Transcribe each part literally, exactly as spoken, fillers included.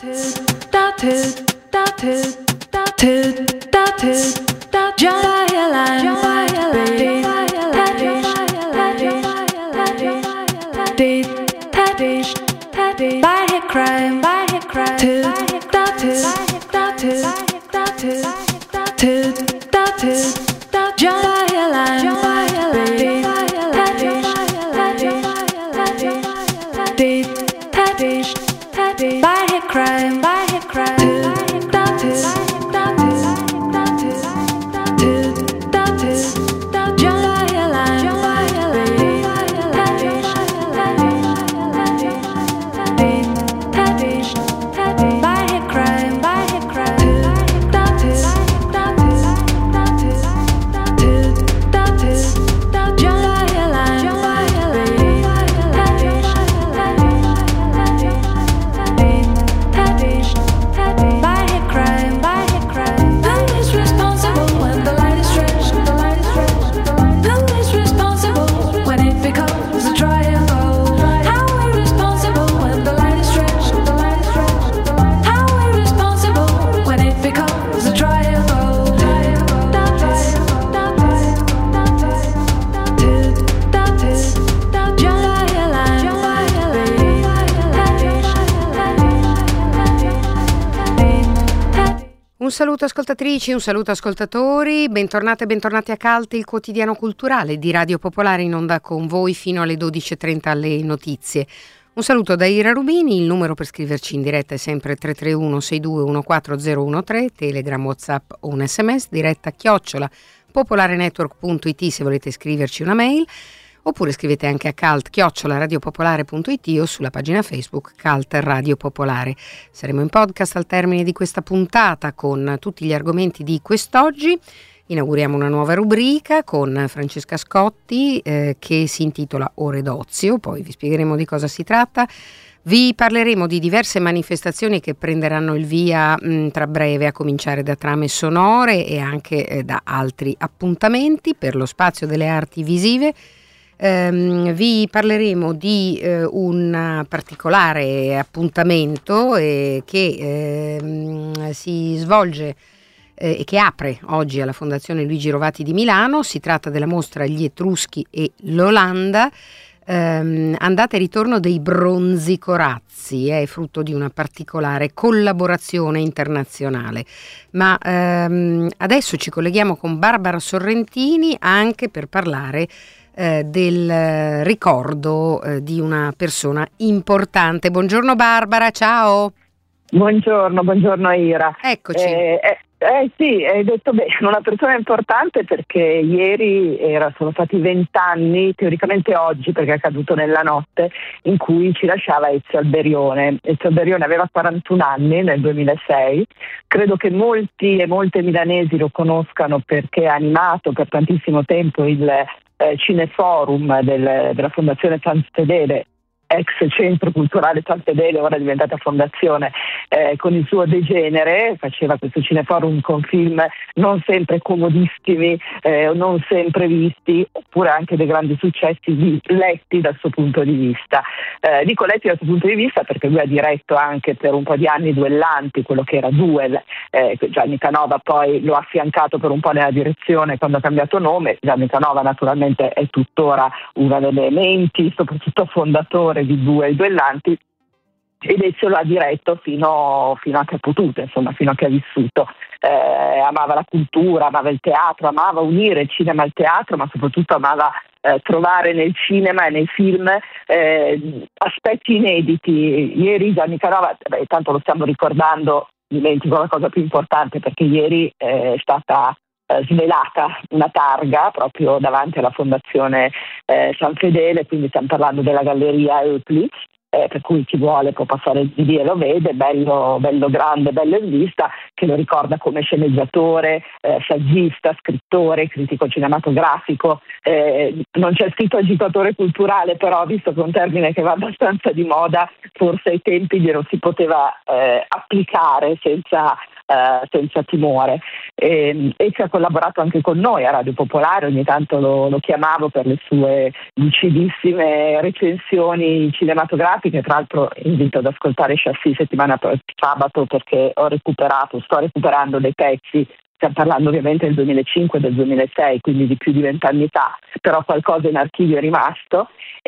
Un saluto ascoltatrici, un saluto ascoltatori, bentornate e bentornati a Cult, il quotidiano culturale di Radio Popolare, in onda con voi fino alle dodici e trenta alle notizie. Un saluto da Ira Rubini, il numero per scriverci in diretta è sempre tre tre uno sei due uno quattro zero uno tre, Telegram, WhatsApp o un sms, diretta chiocciola popolarenetwork punto it se volete scriverci una mail, oppure scrivete anche a cult chiocciola radiopopolare punto it o sulla pagina Facebook Cult Radio Popolare. Saremo in podcast al termine di questa puntata con tutti gli argomenti di quest'oggi. Inauguriamo una nuova rubrica con Francesca Scotti eh, che si intitola Ore d'Ozio, poi vi spiegheremo di cosa si tratta. Vi parleremo di diverse manifestazioni che prenderanno il via mh, tra breve, a cominciare da trame sonore e anche eh, da altri appuntamenti per lo spazio delle arti visive. Um, vi parleremo di uh, un particolare appuntamento eh, che eh, si svolge eh, e che apre oggi alla Fondazione Luigi Rovati di Milano. Si tratta della mostra Gli Etruschi e l'Olanda, um, andata e ritorno dei bronzi corazzi, è frutto di una particolare collaborazione internazionale. Ma um, adesso ci colleghiamo con Barbara Sorrentini anche per parlare Eh, del ricordo eh, di una persona importante. Buongiorno Barbara, ciao. Buongiorno, buongiorno Ira. Eccoci. Eh, eh, eh sì, hai detto bene, una persona importante perché ieri era, sono stati vent'anni, teoricamente oggi perché è accaduto nella notte, in cui ci lasciava Ezio Alberione. Ezio Alberione aveva quarantuno anni nel duemilasei, credo che molti e molte milanesi lo conoscano perché ha animato per tantissimo tempo il Eh, Cineforum del, della Fondazione San Fedele, ex Centro Culturale San Fedele, ora diventata Fondazione, eh, con il suo Degenere. Faceva questo Cineforum con film non sempre comodissimi, eh, non sempre visti, oppure anche dei grandi successi di, letti dal suo punto di vista. Eh, dico letti dal suo punto di vista perché lui ha diretto anche per un po' di anni Duellanti, quello che era Duel. Eh, Gianni Canova poi lo ha affiancato per un po' nella direzione quando ha cambiato nome. Gianni Canova naturalmente è tuttora una delle menti, soprattutto fondatore di Duel Duellanti, ed Ezio lo ha diretto fino, fino a che ha potuto, insomma, fino a che ha vissuto. Eh, amava la cultura, amava il teatro, amava unire il cinema al teatro, ma soprattutto amava eh, trovare nel cinema e nei film eh, aspetti inediti. Ieri Gianni Canova, beh, tanto lo stiamo ricordando, dimentico la cosa più importante, perché ieri eh, è stata eh, svelata una targa proprio davanti alla Fondazione eh, San Fedele, quindi stiamo parlando della Galleria Eupli, Eh, per cui chi vuole può passare di lì e lo vede, bello, bello grande, bello in vista, che lo ricorda come sceneggiatore, eh, saggista, scrittore, critico cinematografico. Eh, non c'è scritto agitatore culturale, però visto che è un termine che va abbastanza di moda, forse ai tempi glielo si poteva eh, applicare senza uh, senza timore. E, e ci ha collaborato anche con noi a Radio Popolare, ogni tanto lo, lo chiamavo per le sue lucidissime recensioni cinematografiche. Tra l'altro invito ad ascoltare Chassis settimana sabato, perché ho recuperato, sto recuperando dei pezzi. Stiamo parlando ovviamente del duemilacinque e del duemilasei, quindi di più di vent'anni fa, però qualcosa in archivio è rimasto.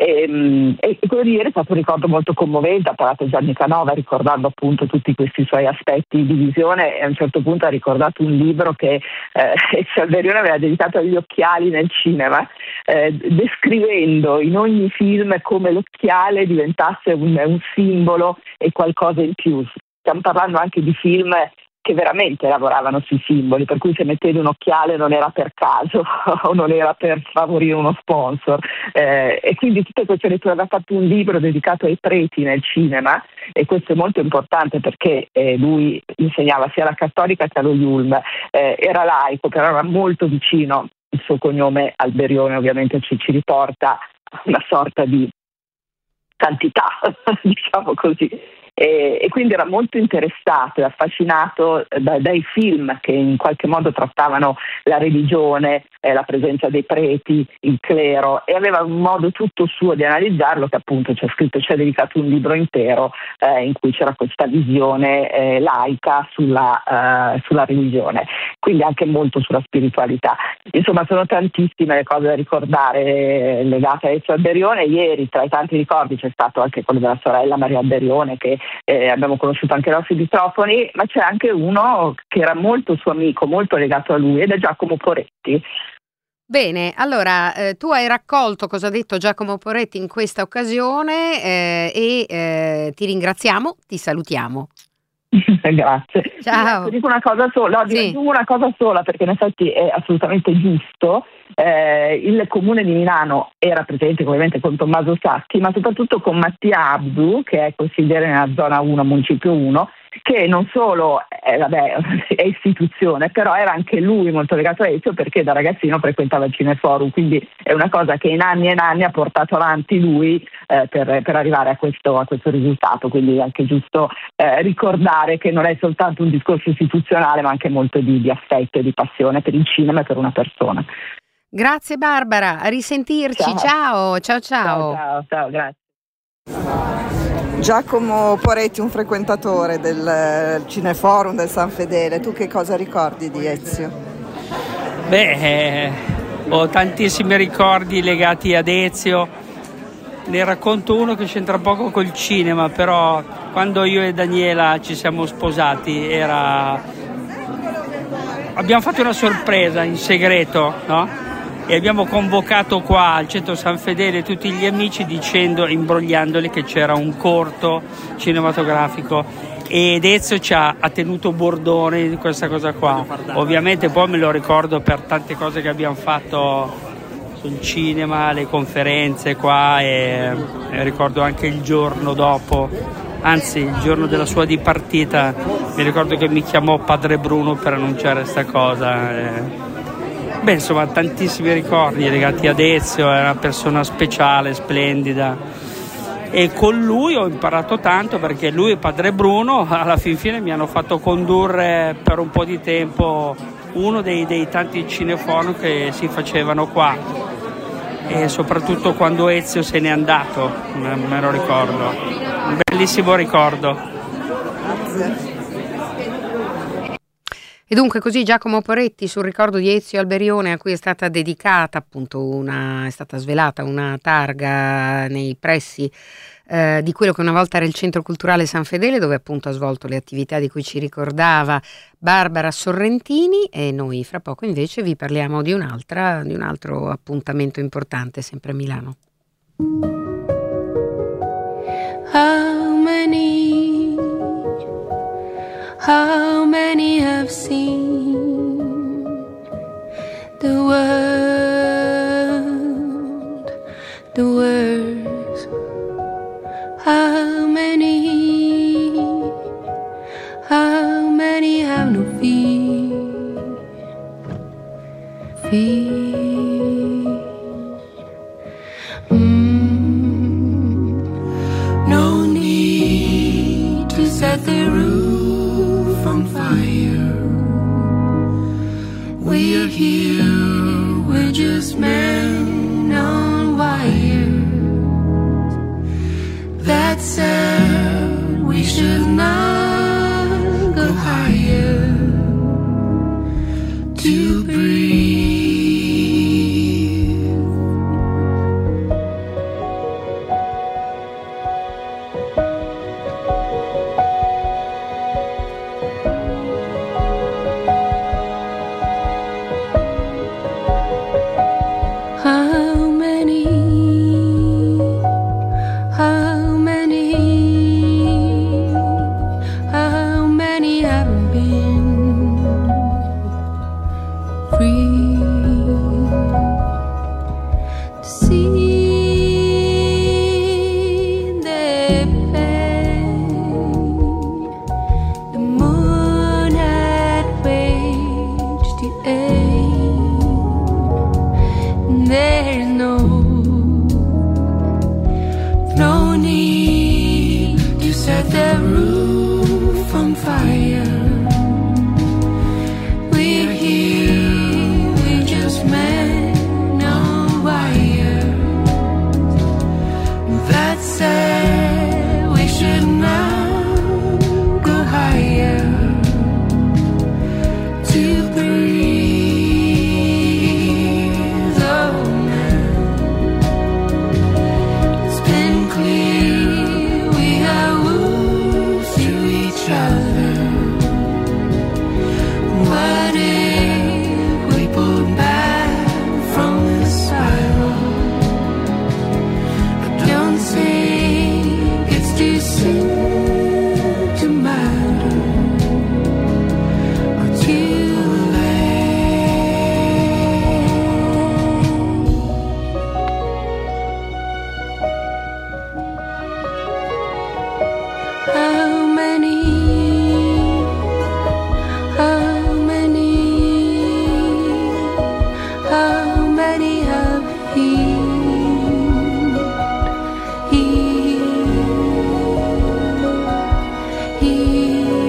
E, e quello di ieri è stato un ricordo molto commovente. Ha parlato Gianni Canova ricordando appunto tutti questi suoi aspetti di visione, e a un certo punto ha ricordato un libro che eh, Ezio Alberione aveva dedicato agli occhiali nel cinema, eh, descrivendo in ogni film come l'occhiale diventasse un, un simbolo e qualcosa in più. Stiamo parlando anche di film che veramente lavoravano sui simboli, per cui se mettevi un occhiale non era per caso o non era per favorire uno sponsor, eh, e quindi tutte queste letture. Aveva fatto un libro dedicato ai preti nel cinema, e questo è molto importante perché eh, lui insegnava sia alla Cattolica che allo Yulm, eh, era laico, però era molto vicino. Il suo cognome Alberione ovviamente ci, ci riporta a una sorta di santità, diciamo così. E, e quindi era molto interessato e affascinato da, dai film che in qualche modo trattavano la religione, eh, la presenza dei preti, il clero, e aveva un modo tutto suo di analizzarlo, che appunto ci ha scritto, ci ha dedicato un libro intero eh, in cui c'era questa visione eh, laica sulla, eh, sulla religione, quindi anche molto sulla spiritualità. Insomma, sono tantissime le cose da ricordare legate a Ezio Alberione. Ieri tra i tanti ricordi c'è stato anche quello della sorella Maria Alberione, che Eh, abbiamo conosciuto anche i nostri microfoni, ma c'è anche uno che era molto suo amico, molto legato a lui, ed è Giacomo Poretti. Bene, allora eh, tu hai raccolto cosa ha detto Giacomo Poretti in questa occasione eh, e eh, ti ringraziamo, ti salutiamo. Grazie. Ciao. Ecco, dico una cosa sola, no, Sì. aggiungo una cosa sola, perché in effetti è assolutamente giusto. Eh, il comune di Milano era presente ovviamente con Tommaso Sacchi, ma soprattutto con Mattia Abdu, che è consigliere nella zona uno, municipio uno, che non solo eh, vabbè, è istituzione, però era anche lui molto legato a Ezio, perché da ragazzino frequentava il Cineforum, quindi è una cosa che in anni e anni ha portato avanti lui eh, per, per arrivare a questo, a questo risultato. Quindi è anche giusto eh, ricordare che non è soltanto un discorso istituzionale, ma anche molto di, di affetto e di passione per il cinema e per una persona. Grazie Barbara, a risentirci, ciao, ciao, ciao. Ciao, ciao, ciao, grazie. Giacomo Poretti, un frequentatore del Cineforum del San Fedele, tu che cosa ricordi di Ezio? Beh, eh, ho tantissimi ricordi legati ad Ezio, ne racconto uno che c'entra poco col cinema, però quando io e Daniela ci siamo sposati era... abbiamo fatto una sorpresa in segreto, no? E abbiamo convocato qua al centro San Fedele tutti gli amici dicendo, imbrogliandoli, che c'era un corto cinematografico, ed Ezio ci ha, ha tenuto bordone di questa cosa qua. Ovviamente poi me lo ricordo per tante cose che abbiamo fatto sul cinema, le conferenze qua, e, e ricordo anche il giorno dopo, anzi il giorno della sua dipartita, mi ricordo che mi chiamò Padre Bruno per annunciare questa cosa. E, Beh, insomma, tantissimi ricordi legati ad Ezio, è una persona speciale, splendida, e con lui ho imparato tanto, perché lui e Padre Bruno alla fin fine mi hanno fatto condurre per un po' di tempo uno dei, dei tanti cineforum che si facevano qua, e soprattutto quando Ezio se n'è andato, me, me lo ricordo, un bellissimo ricordo. Grazie. E dunque così Giacomo Poretti sul ricordo di Ezio Alberione, a cui è stata dedicata appunto una, è stata svelata una targa nei pressi eh, di quello che una volta era il Centro Culturale San Fedele, dove appunto ha svolto le attività di cui ci ricordava Barbara Sorrentini, e noi fra poco invece vi parliamo di un'altra, di un altro appuntamento importante sempre a Milano. How many How many have seen the world, the worst? How many, how many have no fear, fear? Mm. No need to set the roof on fire. We're here, we're just men on wires. That said, we should not go higher to breathe. How many, how many, how many haven't been free to see their pain? The moon had waged the aim. There's no, no need to set the roof on fire. We're here, we're just men on wire. That said, we should not go higher to breathe. Oh man, it's been clear we are wolves to each other. What if we pull back from the spiral? I don't think it's too soon to matter or too late. How many, how many, how many have healed, healed, healed?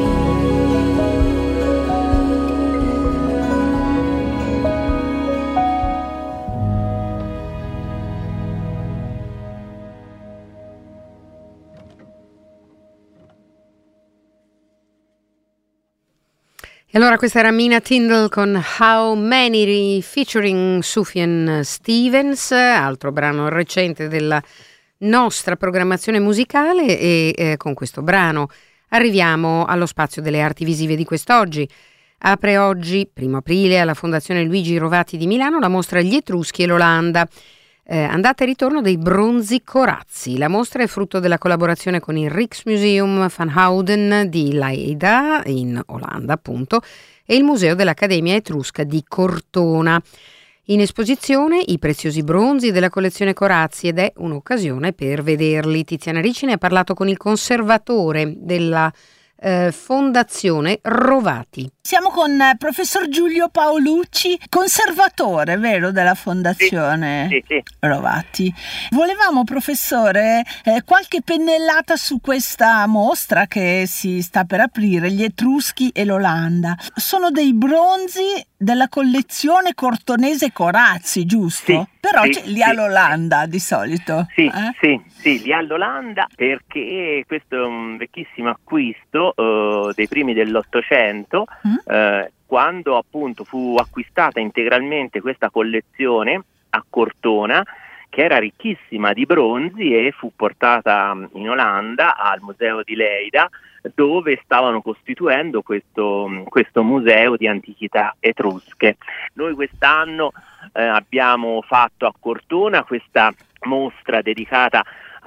E allora questa era Mina Tindall con How Many featuring Sufjan Stevens, altro brano recente della nostra programmazione musicale, e eh, con questo brano arriviamo allo spazio delle arti visive di quest'oggi. Apre oggi, primo aprile, alla Fondazione Luigi Rovati di Milano la mostra Gli Etruschi e l'Olanda. Eh, andata e ritorno dei bronzi corazzi. La mostra è frutto della collaborazione con il Rijksmuseum van Houten di Leida, in Olanda appunto, e il Museo dell'Accademia Etrusca di Cortona. In esposizione i preziosi bronzi della collezione Corazzi, ed è un'occasione per vederli. Tiziana Ricci ne ha parlato con il conservatore della eh, Fondazione Rovati. Siamo con eh, professor Giulio Paolucci, conservatore, vero, della Fondazione Sì, sì, sì. Rovati. Volevamo, professore, eh, qualche pennellata su questa mostra che si sta per aprire, Gli Etruschi e l'Olanda. Sono dei bronzi della collezione cortonese Corazzi, giusto? Sì, Però sì, c'è- li sì. ha l'Olanda di solito. Sì, eh? sì, sì, li ha l'Olanda perché questo è un vecchissimo acquisto eh, dei primi dell'Ottocento, Mm. eh, quando appunto fu acquistata integralmente questa collezione a Cortona, che era ricchissima di bronzi, e fu portata in Olanda al museo di Leida, dove stavano costituendo questo, questo museo di antichità etrusche. Noi quest'anno eh, abbiamo fatto a Cortona questa mostra dedicata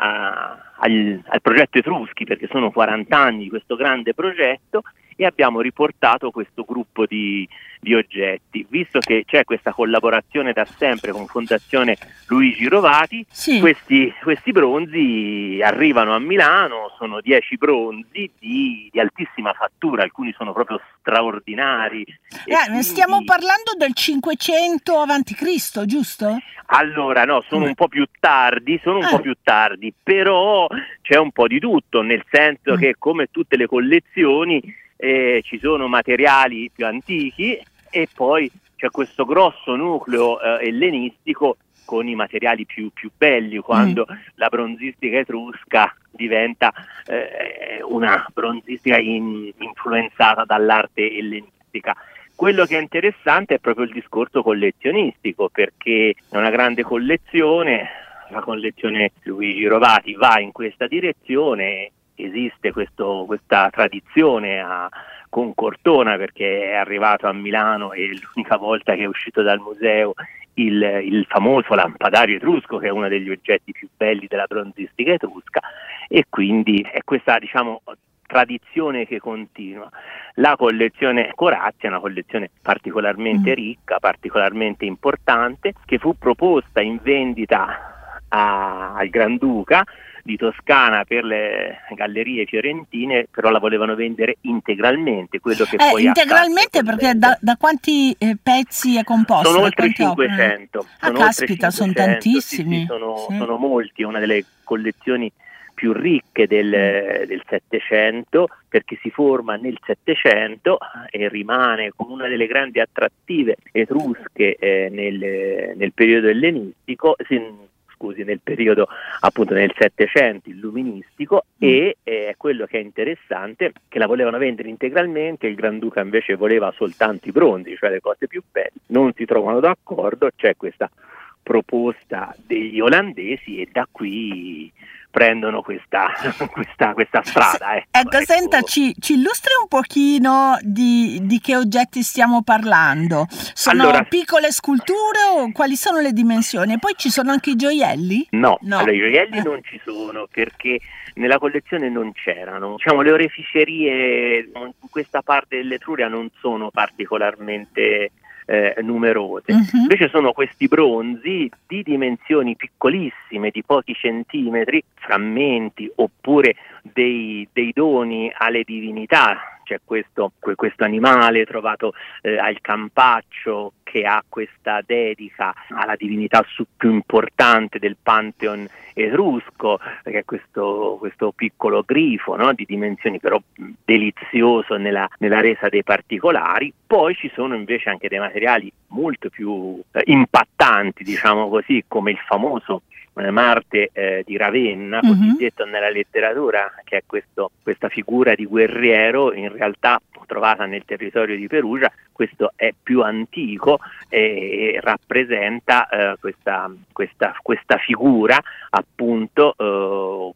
a, al, al progetto Etruschi, perché sono quaranta anni di questo grande progetto, e abbiamo riportato questo gruppo di, di oggetti. Visto che c'è questa collaborazione da sempre con Fondazione Luigi Rovati, Sì. questi, questi bronzi arrivano a Milano, sono dieci bronzi di, di altissima fattura, alcuni sono proprio straordinari. E Eh, quindi- stiamo parlando del cinquecento avanti Cristo, giusto? Allora no, sono Mm. un po' più tardi, sono un Ah. po' più tardi, però c'è un po' di tutto, nel senso Mm. che come tutte le collezioni eh, ci sono materiali più antichi e poi c'è questo grosso nucleo eh, ellenistico con i materiali più, più belli, quando mm. la bronzistica etrusca diventa eh, una bronzistica in, influenzata dall'arte ellenistica. Quello che è interessante è proprio il discorso collezionistico, perché è una grande collezione, la collezione Luigi Rovati va in questa direzione, esiste questo, questa tradizione a, con Cortona, perché è arrivato a Milano e l'unica volta che è uscito dal museo il, il famoso lampadario etrusco, che è uno degli oggetti più belli della bronzistica etrusca, e quindi è questa, diciamo, tradizione che continua. La collezione Corazzi è una collezione particolarmente ricca, particolarmente importante, che fu proposta in vendita a, al Granduca di Toscana per le gallerie fiorentine, però la volevano vendere integralmente, quello che eh, poi integralmente perché da, da quanti eh, pezzi è composto? Sono oltre cinquecento. Ah, sono caspita, oltre cinquecento, sono tantissimi. Sì, sì, sono, sì. sono molti, è una delle collezioni più ricche del, del Settecento, perché si forma nel Settecento e rimane come una delle grandi attrattive etrusche eh, nel, nel periodo ellenistico, scusi, nel periodo appunto nel Settecento illuministico, mm. e eh, quello che è interessante che la volevano vendere integralmente, il Granduca invece voleva soltanto i bronzi, cioè le cose più belle, non si trovano d'accordo, c'è questa proposta degli olandesi e da qui prendono questa, questa, questa strada. Ecco, ecco, ecco. Senta, ci, ci illustri un pochino di, di che oggetti stiamo parlando. Sono allora, piccole sculture o quali sono le dimensioni? E poi ci sono anche i gioielli? No, no. Allora, i gioielli eh. non ci sono, perché nella collezione non c'erano. Diciamo, le oreficerie in questa parte dell'Etruria non sono particolarmente Eh, numerose. Uh-huh. Invece sono questi bronzi di dimensioni piccolissime, di pochi centimetri, frammenti oppure dei, dei doni alle divinità. C'è questo, questo animale trovato eh, al Campaccio che ha questa dedica alla divinità su, più importante del Pantheon etrusco, che è questo, questo piccolo grifo, no? Di dimensioni però delizioso nella, nella resa dei particolari. Poi ci sono invece anche dei materiali molto più eh, impattanti, diciamo così, come il famoso Marte eh, di Ravenna, uh-huh. cosiddetto nella letteratura, che è questo, questa figura di guerriero, in realtà trovata nel territorio di Perugia. Questo è più antico e rappresenta eh, questa, questa, questa figura appunto eh,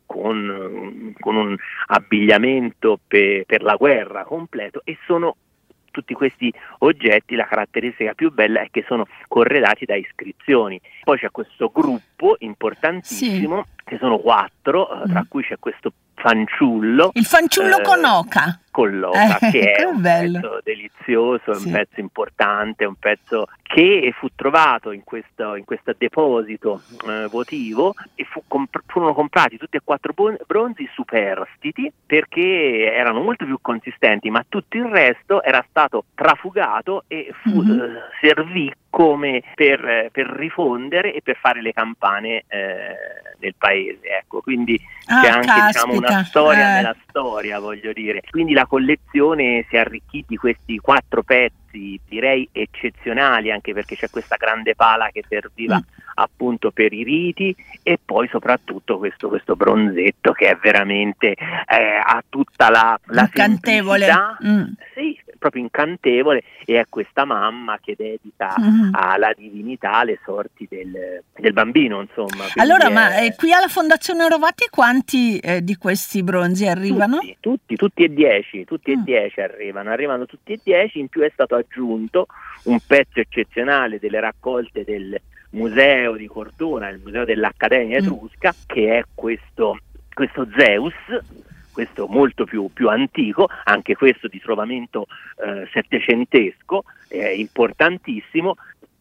con, con un abbigliamento pe, per la guerra completo, e sono tutti questi oggetti, la caratteristica più bella è che sono corredati da iscrizioni. Poi c'è questo gruppo importantissimo, sì. che sono quattro, mm. tra cui c'è questo fanciullo. Il fanciullo eh, con oca. Con l'oca, eh, che è un bello. pezzo delizioso, sì. un pezzo importante, un pezzo che fu trovato in questo, in questo deposito eh, votivo, e fu comp- furono comprati tutti e quattro bon- bronzi superstiti, perché erano molto più consistenti, ma tutto il resto era stato trafugato e fu, mm-hmm. eh, servì come per, per rifondere e per fare le campane eh, nel paese, ecco. Quindi ah, c'è anche diciamo, una storia eh. nella storia, voglio dire. Quindi la collezione si è arricchita di questi quattro pezzi, direi eccezionali, anche perché c'è questa grande pala che serviva mm. appunto per i riti, e poi soprattutto questo, questo bronzetto che è veramente eh, ha tutta la, la incantevole. Mm. Sì, proprio incantevole, e è questa mamma che dedica mm. alla divinità le sorti del, del bambino, insomma. Allora, è... ma eh, qui alla Fondazione Rovati quanti eh, di questi bronzi arrivano? Tutti, tutti, tutti e dieci, tutti mm. e dieci arrivano, arrivano tutti e dieci, in più è stato aggiunto un pezzo eccezionale delle raccolte del museo di Cortona, il museo dell'Accademia Etrusca, mm. che è questo, questo Zeus, questo molto più, più antico, anche questo di trovamento eh, settecentesco, eh, importantissimo,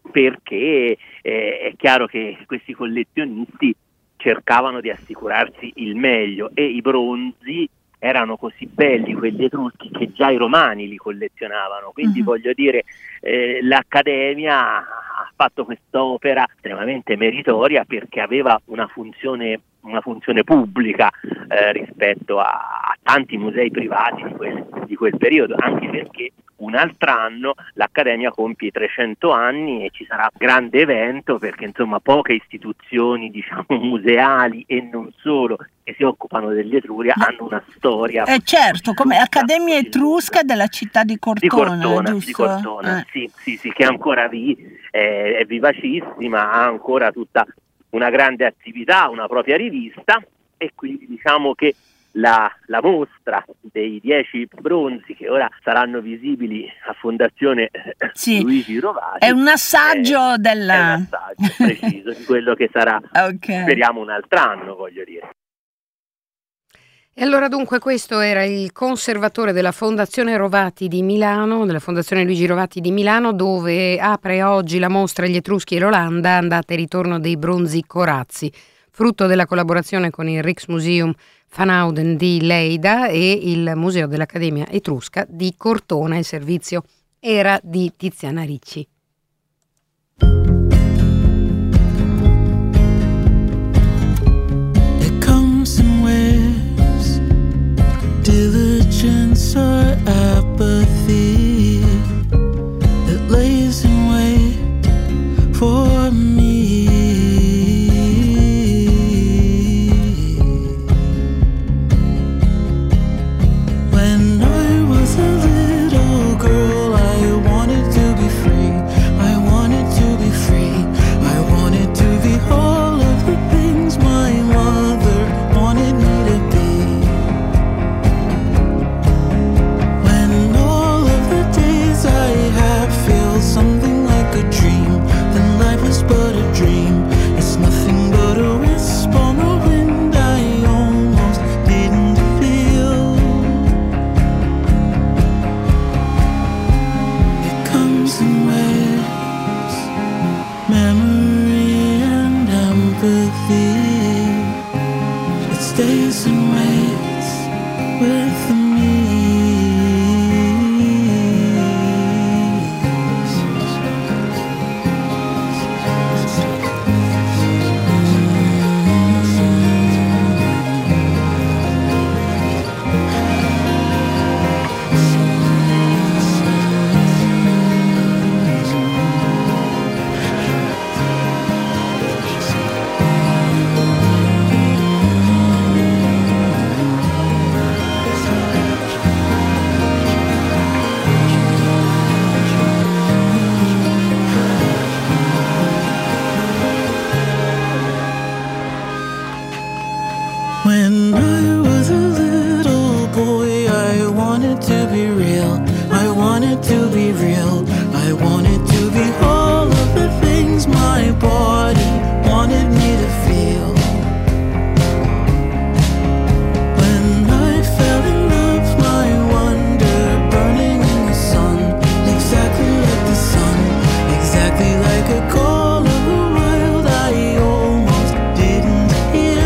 perché eh, è chiaro che questi collezionisti cercavano di assicurarsi il meglio, e i bronzi erano così belli, quelli etruschi, che già i romani li collezionavano. Quindi uh-huh. voglio dire, eh, l'Accademia ha fatto quest'opera estremamente meritoria, perché aveva una funzione una funzione pubblica eh, rispetto a, a tanti musei privati di quel, di quel periodo, anche perché un altro anno l'Accademia compie i trecento anni e ci sarà un grande evento, perché insomma poche istituzioni, diciamo, museali e non solo, che si occupano dell'Etruria hanno una storia. Eh certo, come Accademia Etrusca della città di Cortona, di Cortona, giusto? di Cortona eh. sì, sì, sì, che è ancora lì, è, è vivacissima, ha ancora tutta una grande attività, una propria rivista, e quindi diciamo che La, la mostra dei dieci bronzi che ora saranno visibili a Fondazione sì. Luigi Rovati è un assaggio è, della... è un assaggio preciso di quello che sarà, okay. speriamo, un altro anno, voglio dire. E allora dunque questo era il conservatore della Fondazione Rovati di Milano, della Fondazione Luigi Rovati di Milano, dove apre oggi la mostra Gli Etruschi e l'Olanda, andata e ritorno dei bronzi Corazzi, frutto della collaborazione con il Rijksmuseum Van Houten di Leida e il Museo dell'Accademia Etrusca di Cortona. Il servizio era di Tiziana Ricci. It comes in waves, diligence or apathy. It lays in wait for me. When I was a little boy, I wanted to be real. I wanted to be real. I wanted to be all of the things my body wanted me to feel. When I fell in love, my wonder burning in the sun, exactly like the sun, exactly like a call of the wild I almost didn't hear.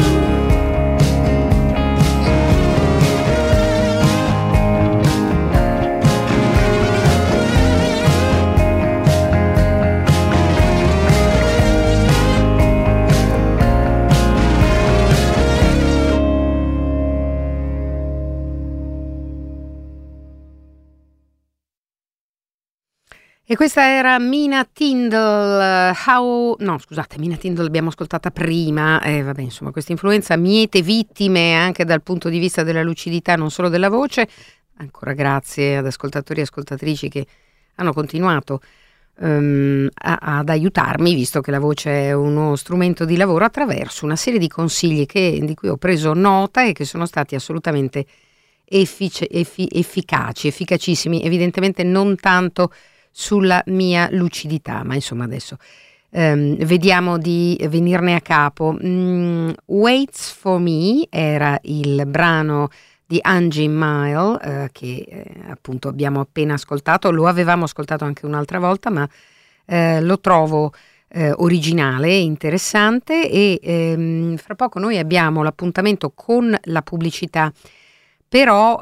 E questa era Mina Tindall, how... no scusate, Mina Tindall l'abbiamo ascoltata prima, e eh, vabbè, insomma, questa influenza miete vittime anche dal punto di vista della lucidità, non solo della voce. Ancora grazie ad ascoltatori e ascoltatrici che hanno continuato um, a, ad aiutarmi, visto che la voce è uno strumento di lavoro, attraverso una serie di consigli che, di cui ho preso nota e che sono stati assolutamente effic- effi- efficaci, efficacissimi, evidentemente non tanto sulla mia lucidità, ma insomma adesso um, vediamo di venirne a capo. mm, Waits for Me era il brano di Angie Mile eh, che eh, appunto abbiamo appena ascoltato, lo avevamo ascoltato anche un'altra volta, ma eh, lo trovo eh, originale, interessante, e ehm, fra poco noi abbiamo l'appuntamento con la pubblicità però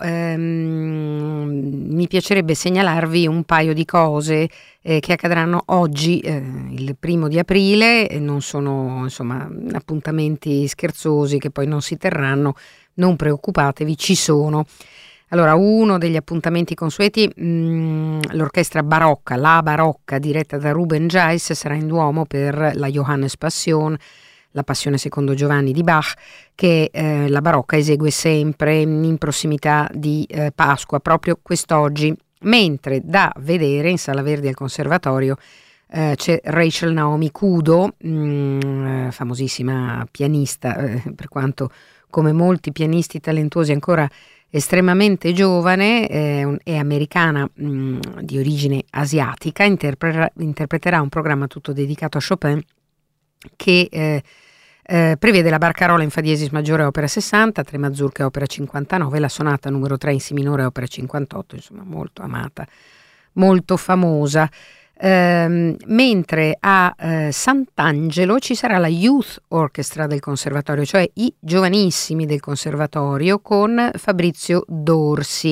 ehm, mi piacerebbe segnalarvi un paio di cose eh, che accadranno oggi, eh, il primo di aprile, e non sono insomma appuntamenti scherzosi che poi non si terranno, non preoccupatevi, ci sono. Allora, uno degli appuntamenti consueti, mh, l'orchestra barocca, la barocca diretta da Ruben Gies, sarà in Duomo per la Johannes Passion, la Passione secondo Giovanni di Bach, che eh, la barocca esegue sempre in prossimità di eh, Pasqua, proprio quest'oggi, mentre da vedere in Sala Verdi al Conservatorio eh, c'è Rachel Naomi Kudo, mh, famosissima pianista, eh, per quanto come molti pianisti talentuosi ancora estremamente giovane, eh, è americana, mh, di origine asiatica, interpre- interpreterà un programma tutto dedicato a Chopin che eh, eh, prevede la barcarola in fa diesis maggiore opera sessanta, tre mazurche opera cinquantanove, la sonata numero tre in si minore opera cinquantotto, insomma molto amata, molto famosa. Um, mentre a uh, Sant'Angelo ci sarà la Youth Orchestra del Conservatorio, cioè i giovanissimi del Conservatorio, con Fabrizio Dorsi.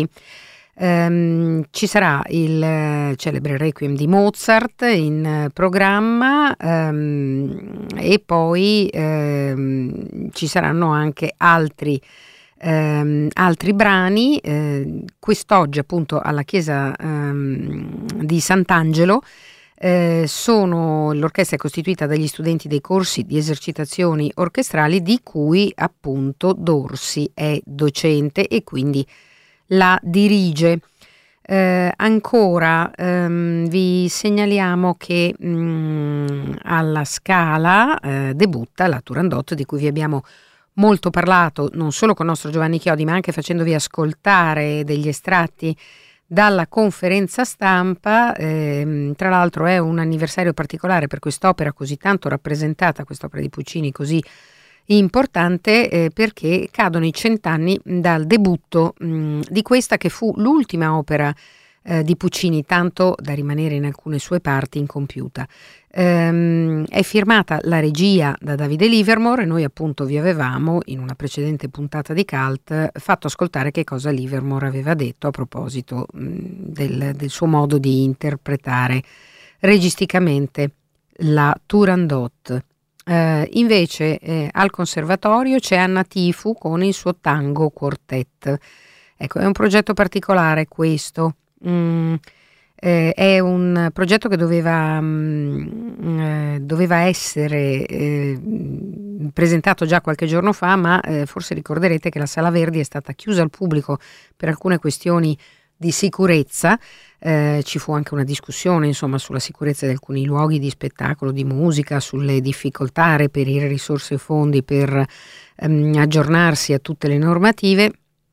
Um, ci sarà il uh, celebre Requiem di Mozart in uh, programma, um, e poi um, ci saranno anche altri Um, altri brani. Eh, quest'oggi appunto alla chiesa um, di Sant'Angelo eh, sono, l'orchestra è costituita dagli studenti dei corsi di esercitazioni orchestrali di cui appunto Dorsi è docente e quindi la dirige. Eh, ancora ehm, vi segnaliamo che mh, alla Scala eh, debutta la Turandot, di cui vi abbiamo molto parlato non solo con il nostro Giovanni Chiodi, ma anche facendovi ascoltare degli estratti dalla conferenza stampa. Eh, tra l'altro è un anniversario particolare per quest'opera così tanto rappresentata, quest'opera di Puccini così importante, eh, perché cadono i cent'anni dal debutto mh, di questa che fu l'ultima opera eh, di Puccini, tanto da rimanere in alcune sue parti incompiuta. Ehm, è firmata la regia da Davide Livermore e noi appunto vi avevamo in una precedente puntata di Cult fatto ascoltare che cosa Livermore aveva detto a proposito mh, del, del suo modo di interpretare registicamente la Turandot. Eh, invece eh, al Conservatorio c'è Anna Tifu con il suo Tango Quartet. Ecco, è un progetto particolare questo. Mm, eh, è un progetto che doveva, mm, eh, doveva essere eh, presentato già qualche giorno fa, ma eh, forse ricorderete che la Sala Verdi è stata chiusa al pubblico per alcune questioni di sicurezza. Eh, ci fu anche una discussione insomma sulla sicurezza di alcuni luoghi di spettacolo, di musica, sulle difficoltà a reperire risorse e fondi per ehm, aggiornarsi a tutte le normative.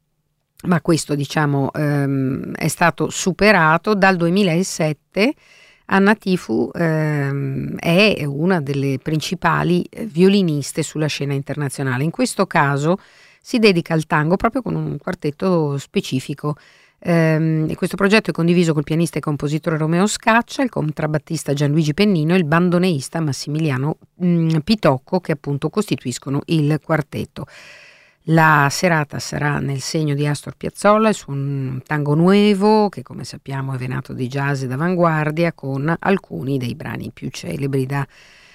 Ma questo diciamo ehm, è stato superato. Dal duemilasette Anna Tifu ehm, è una delle principali violiniste sulla scena internazionale. In questo caso si dedica al tango proprio con un quartetto specifico. Ehm, e questo progetto è condiviso col pianista e compositore Romeo Scaccia, il contrabbattista Gianluigi Pennino e il bandoneista Massimiliano mh, Pitocco, che appunto costituiscono il quartetto. La serata sarà nel segno di Astor Piazzolla, il suo Tango Nuevo, che come sappiamo è venato di jazz e d'avanguardia, con alcuni dei brani più celebri da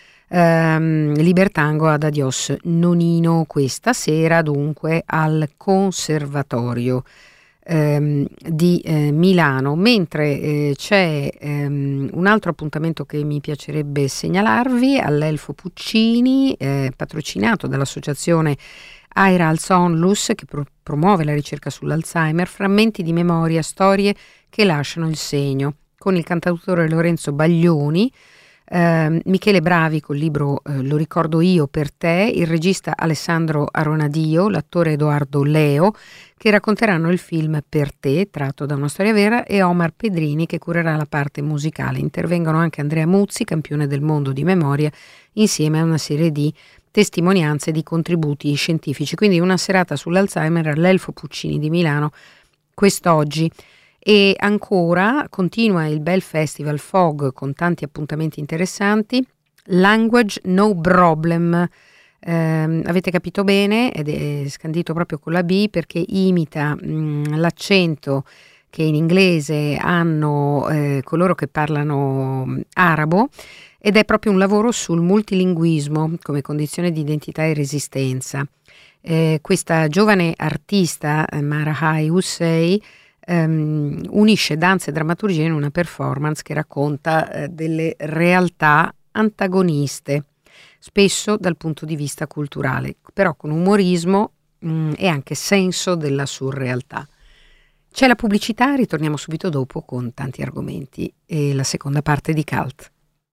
ehm, Libertango ad Adios Nonino. Questa sera dunque al Conservatorio ehm, di eh, Milano, mentre eh, c'è ehm, un altro appuntamento che mi piacerebbe segnalarvi all'Elfo Puccini, eh, patrocinato dall'associazione Aira Alza Onlus, che pro- promuove la ricerca sull'Alzheimer, frammenti di memoria, storie che lasciano il segno, con il cantautore Lorenzo Baglioni, eh, Michele Bravi col libro eh, Lo ricordo io per te, il regista Alessandro Aronadio, l'attore Edoardo Leo, che racconteranno il film Per te, tratto da una storia vera, e Omar Pedrini, che curerà la parte musicale. Intervengono anche Andrea Muzzi, campione del mondo di memoria, insieme a una serie di testimonianze di contributi scientifici. Quindi una serata sull'Alzheimer all'Elfo Puccini di Milano quest'oggi. E ancora continua il bel festival Fog con tanti appuntamenti interessanti. Language No Problem Eh, avete capito bene, ed è scandito proprio con la B perché imita mh, l'accento che in inglese hanno eh, coloro che parlano mh, arabo, ed è proprio un lavoro sul multilinguismo come condizione di identità e resistenza. Eh, questa giovane artista, eh, Marahai Hussein, ehm, unisce danza e drammaturgia in una performance che racconta eh, delle realtà antagoniste, spesso dal punto di vista culturale, però con umorismo mh, e anche senso della surrealtà. C'è la pubblicità, ritorniamo subito dopo con tanti argomenti e la seconda parte di Cult.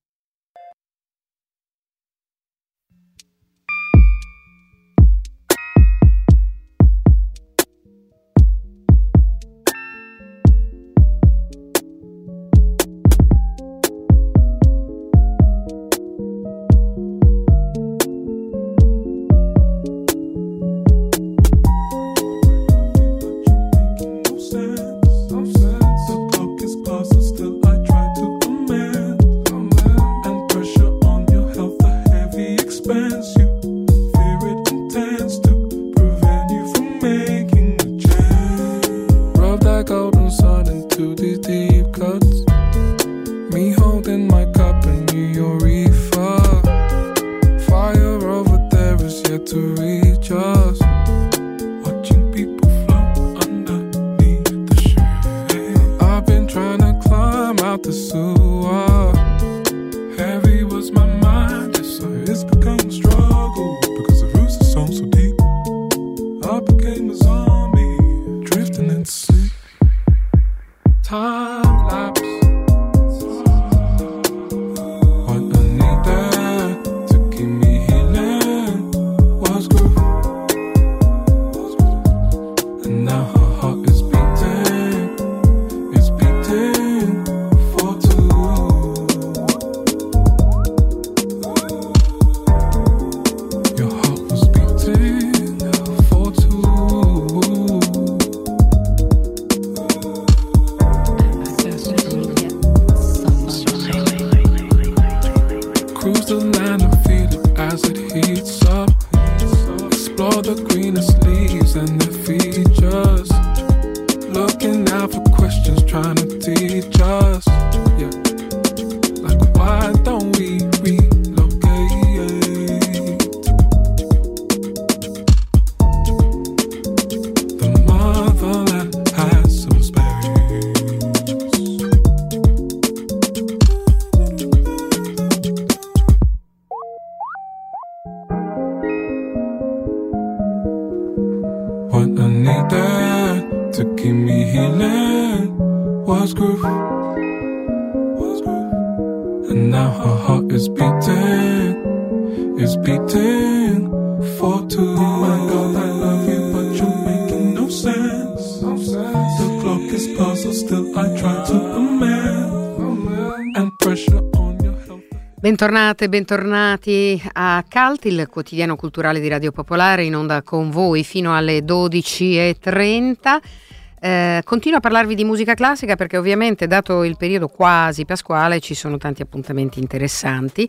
Bentornate, bentornati a Cult, il quotidiano culturale di Radio Popolare, in onda con voi fino alle dodici e trenta. Eh, continuo a parlarvi di musica classica perché ovviamente, dato il periodo quasi pasquale, ci sono tanti appuntamenti interessanti.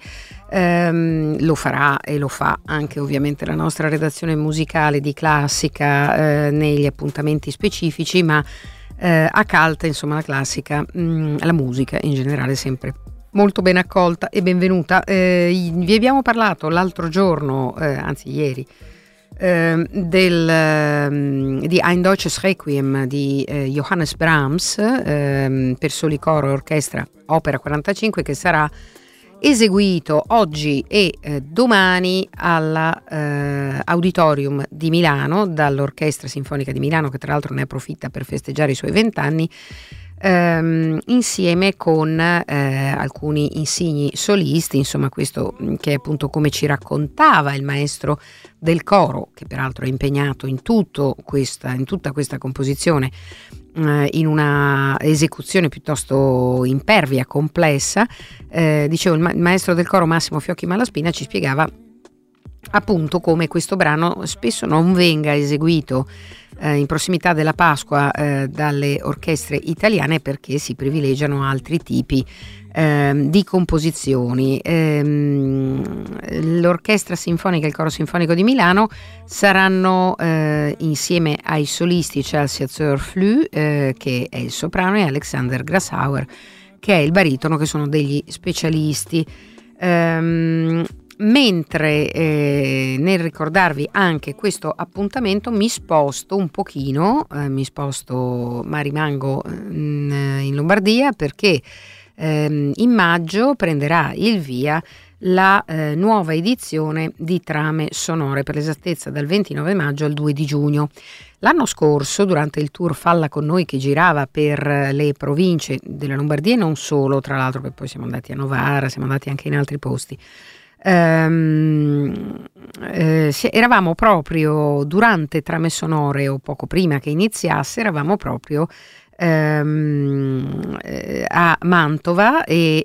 Eh, lo farà e lo fa anche ovviamente la nostra redazione musicale di classica eh, negli appuntamenti specifici, ma eh, a Cult, insomma, la classica, mh, la musica in generale sempre molto ben accolta e benvenuta. Eh, vi abbiamo parlato l'altro giorno, eh, anzi ieri, eh, del, eh, di Ein Deutsches Requiem di eh, Johannes Brahms, eh, per soli coro e orchestra, opera quarantacinque, che sarà eseguito oggi e eh, domani alla eh, Auditorium di Milano dall'Orchestra Sinfonica di Milano, che tra l'altro ne approfitta per festeggiare i suoi vent'anni. Ehm, insieme con eh, alcuni insigni solisti, insomma, questo che è appunto come ci raccontava il maestro del coro, che peraltro è impegnato in, tutto questa, in tutta questa composizione, eh, in una esecuzione piuttosto impervia, complessa. Eh, dicevo, il, ma- il maestro del coro Massimo Fiocchi Malaspina ci spiegava appunto come questo brano spesso non venga eseguito eh, in prossimità della Pasqua eh, dalle orchestre italiane, perché si privilegiano altri tipi eh, di composizioni. Eh, l'Orchestra Sinfonica e il Coro Sinfonico di Milano saranno eh, insieme ai solisti Chelsea Zurflü, eh, che è il soprano, e Alexander Grasshauer, che è il baritono, che sono degli specialisti. Ehm, mentre eh, nel ricordarvi anche questo appuntamento mi sposto un pochino, eh, mi sposto ma rimango in, in Lombardia, perché ehm, in maggio prenderà il via la eh, nuova edizione di Trame Sonore, per l'esattezza dal ventinove maggio al due di giugno. L'anno scorso, durante il tour Falla con noi, che girava per le province della Lombardia e non solo, tra l'altro, perché poi siamo andati a Novara, siamo andati anche in altri posti, ehm, eh, eravamo proprio durante Trame Sonore, o poco prima che iniziasse, eravamo proprio ehm, eh, a Mantova, e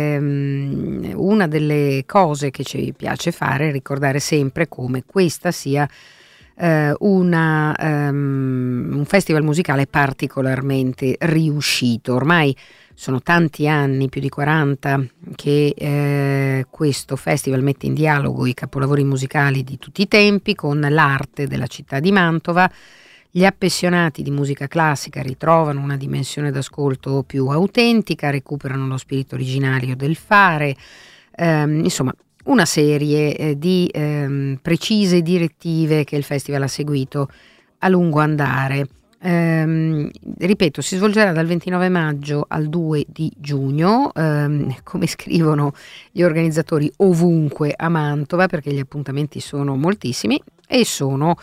ehm, una delle cose che ci piace fare è ricordare sempre come questa sia Uh, una, um, un festival musicale particolarmente riuscito. Ormai sono tanti anni, più di quaranta, che eh, questo festival mette in dialogo i capolavori musicali di tutti i tempi con l'arte della città di Mantova. Gli appassionati di musica classica ritrovano una dimensione d'ascolto più autentica, recuperano lo spirito originario del fare, um, insomma una serie eh, di ehm, precise direttive che il festival ha seguito a lungo andare. Ehm, ripeto, si svolgerà dal ventinove maggio al due di giugno, ehm, come scrivono gli organizzatori, ovunque a Mantova, perché gli appuntamenti sono moltissimi e sono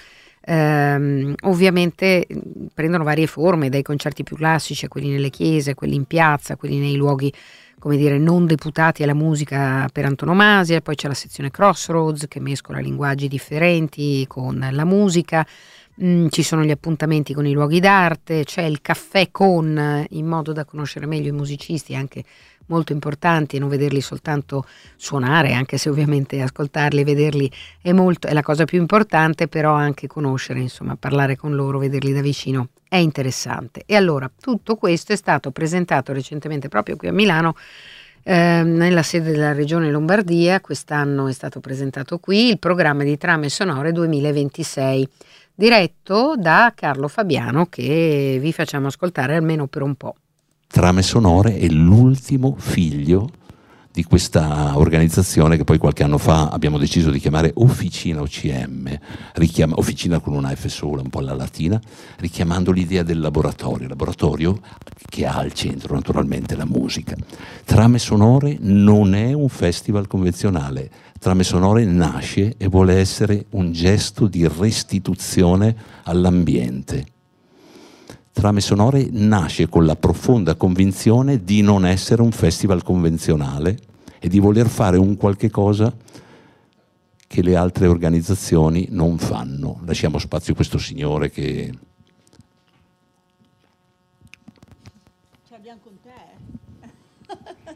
ehm, ovviamente prendono varie forme, dai concerti più classici a quelli nelle chiese, a quelli in piazza, a quelli nei luoghi, come dire, non deputati alla musica per antonomasia. Poi c'è la sezione Crossroads, che mescola linguaggi differenti con la musica, mm, ci sono gli appuntamenti con i luoghi d'arte, c'è il caffè con, in modo da conoscere meglio i musicisti, anche molto importanti, e non vederli soltanto suonare, anche se ovviamente ascoltarli e vederli è, molto, è la cosa più importante, però anche conoscere, insomma, parlare con loro, vederli da vicino è interessante. E allora tutto questo è stato presentato recentemente proprio qui a Milano, eh, nella sede della Regione Lombardia. Quest'anno è stato presentato qui il programma di Trame Sonore duemilaventisei, diretto da Carlo Fabiano, che vi facciamo ascoltare almeno per un po'. Trame Sonore è l'ultimo figlio di questa organizzazione che poi qualche anno fa abbiamo deciso di chiamare Officina O C M, richiama, Officina con una F sola, un po' alla latina, richiamando l'idea del laboratorio, laboratorio che ha al centro naturalmente la musica. Trame Sonore non è un festival convenzionale, Trame Sonore nasce e vuole essere un gesto di restituzione all'ambiente. Trame Sonore nasce con la profonda convinzione di non essere un festival convenzionale e di voler fare un qualche cosa che le altre organizzazioni non fanno. Lasciamo spazio a questo signore che... Ce l'abbiamo con te.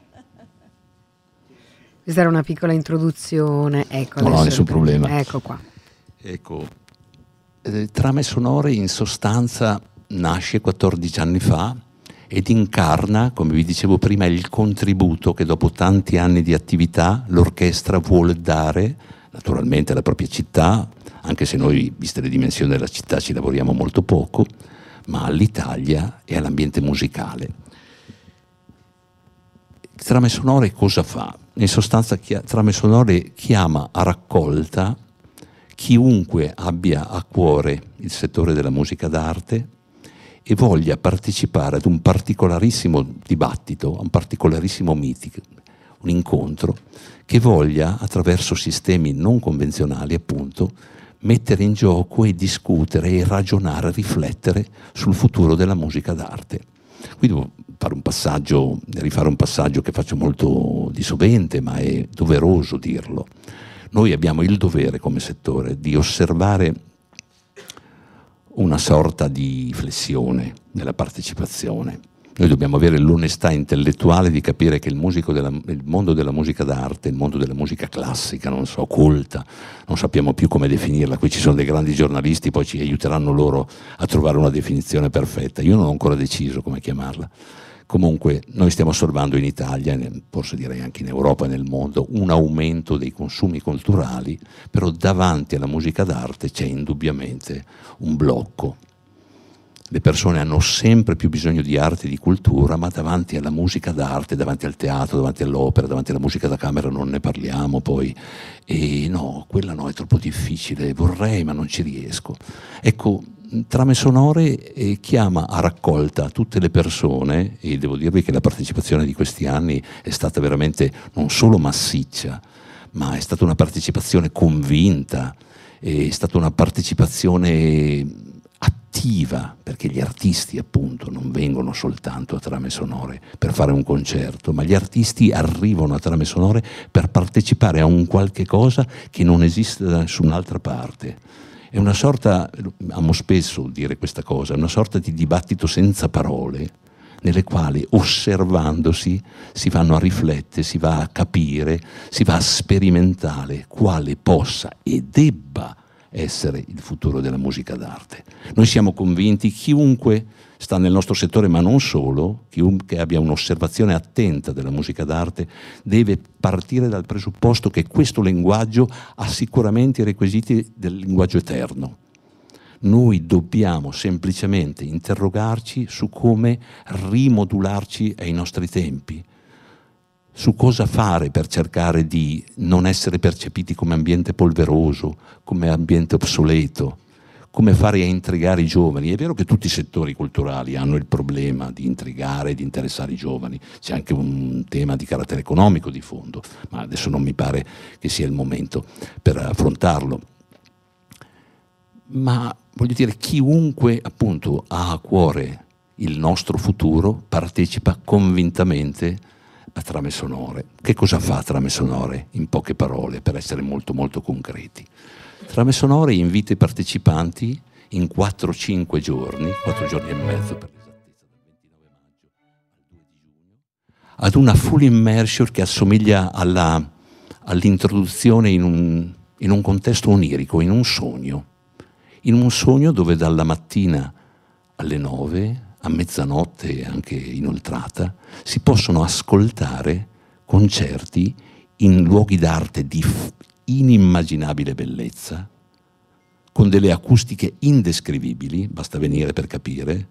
Questa era una piccola introduzione. Ecco, non ho nessun problema. Ecco qua. Ecco, eh, Trame Sonore in sostanza nasce quattordici anni fa ed incarna, come vi dicevo prima, il contributo che dopo tanti anni di attività l'orchestra vuole dare naturalmente alla propria città, anche se noi, viste le dimensioni della città, ci lavoriamo molto poco, ma all'Italia e all'ambiente musicale. Trame Sonore cosa fa? In sostanza Trame Sonore chiama a raccolta chiunque abbia a cuore il settore della musica d'arte e voglia partecipare ad un particolarissimo dibattito, un particolarissimo meeting, un incontro, che voglia, attraverso sistemi non convenzionali appunto, mettere in gioco e discutere e ragionare, riflettere sul futuro della musica d'arte. Qui devo fare un passaggio, rifare un passaggio che faccio molto di sovente, ma è doveroso dirlo. Noi abbiamo il dovere come settore di osservare una sorta di flessione nella partecipazione. Noi dobbiamo avere l'onestà intellettuale di capire che il, musico della, il mondo della musica d'arte, il mondo della musica classica, non so, colta, non sappiamo più come definirla. Qui ci sono dei grandi giornalisti, poi ci aiuteranno loro a trovare una definizione perfetta. Io non ho ancora deciso come chiamarla. Comunque noi stiamo osservando in Italia, forse direi anche in Europa e nel mondo, un aumento dei consumi culturali, però davanti alla musica d'arte c'è indubbiamente un blocco. Le persone hanno sempre più bisogno di arte e di cultura, ma davanti alla musica d'arte, davanti al teatro, davanti all'opera, davanti alla musica da camera non ne parliamo poi. E no, quella no, è troppo difficile, vorrei ma non ci riesco. Ecco, Trame Sonore eh, chiama a raccolta tutte le persone, e devo dirvi che la partecipazione di questi anni è stata veramente non solo massiccia, ma è stata una partecipazione convinta, è stata una partecipazione attiva, perché gli artisti appunto non vengono soltanto a Trame Sonore per fare un concerto, ma gli artisti arrivano a Trame Sonore per partecipare a un qualche cosa che non esiste da nessun'altra parte. È una sorta, amo spesso dire questa cosa, una sorta di dibattito senza parole, nelle quali osservandosi si vanno a riflettere, si va a capire, si va a sperimentare quale possa e debba essere il futuro della musica d'arte. Noi siamo convinti, chiunque sta nel nostro settore, ma non solo, chiunque abbia un'osservazione attenta della musica d'arte, deve partire dal presupposto che questo linguaggio ha sicuramente i requisiti del linguaggio eterno. Noi dobbiamo semplicemente interrogarci su come rimodularci ai nostri tempi, su cosa fare per cercare di non essere percepiti come ambiente polveroso, come ambiente obsoleto, come fare a intrigare i giovani. È vero che tutti i settori culturali hanno il problema di intrigare e di interessare i giovani, c'è anche un tema di carattere economico di fondo, ma adesso non mi pare che sia il momento per affrontarlo. Ma voglio dire, chiunque appunto ha a cuore il nostro futuro partecipa convintamente a Trame Sonore. Che cosa fa Trame Sonore? In poche parole, per essere molto molto concreti. Trame Sonore invita i partecipanti in quattro cinque giorni, quattro giorni e mezzo per l'esattezza, dal ventinove maggio al due di giugno, ad una full immersion che assomiglia alla, all'introduzione in un, in un contesto onirico, in un sogno. In un sogno dove dalla mattina alle nove, a mezzanotte e anche inoltrata, si possono ascoltare concerti in luoghi d'arte di inimmaginabile bellezza, con delle acustiche indescrivibili, basta venire per capire.